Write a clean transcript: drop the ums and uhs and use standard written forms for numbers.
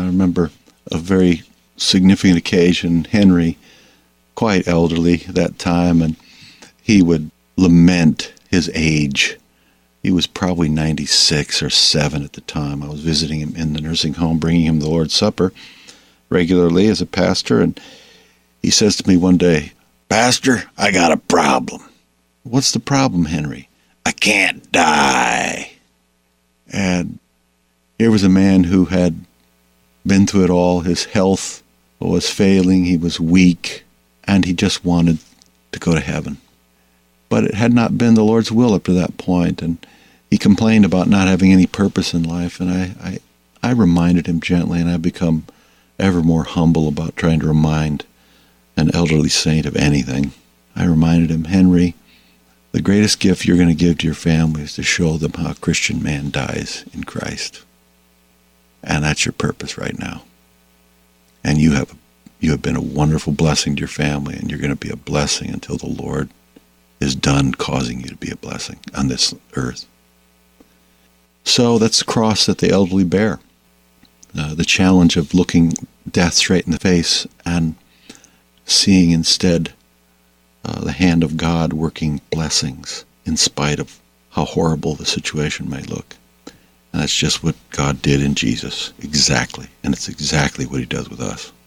I remember a very significant occasion. Henry, quite elderly at that time, and he would lament his age. He was probably 96 or 7 at the time. I was visiting him in the nursing home, bringing him the Lord's Supper regularly as a pastor, and he says to me one day, "Pastor, I got a problem." "What's the problem, Henry?" "I can't die." And here was a man who had been through it all. His health was failing. He was weak, and he just wanted to go to heaven. But it had not been the Lord's will up to that point, and he complained about not having any purpose in life, and I reminded him gently, and I've become ever more humble about trying to remind an elderly saint of anything. I reminded him, "Henry, the greatest gift you're going to give to your family is to show them how a Christian man dies in Christ. And that's your purpose right now. And you have been a wonderful blessing to your family, and you're going to be a blessing until the Lord is done causing you to be a blessing on this earth." So that's the cross that the elderly bear. The challenge of looking death straight in the face and seeing instead the hand of God working blessings in spite of how horrible the situation may look. And that's just what God did in Jesus, exactly. And it's exactly what he does with us.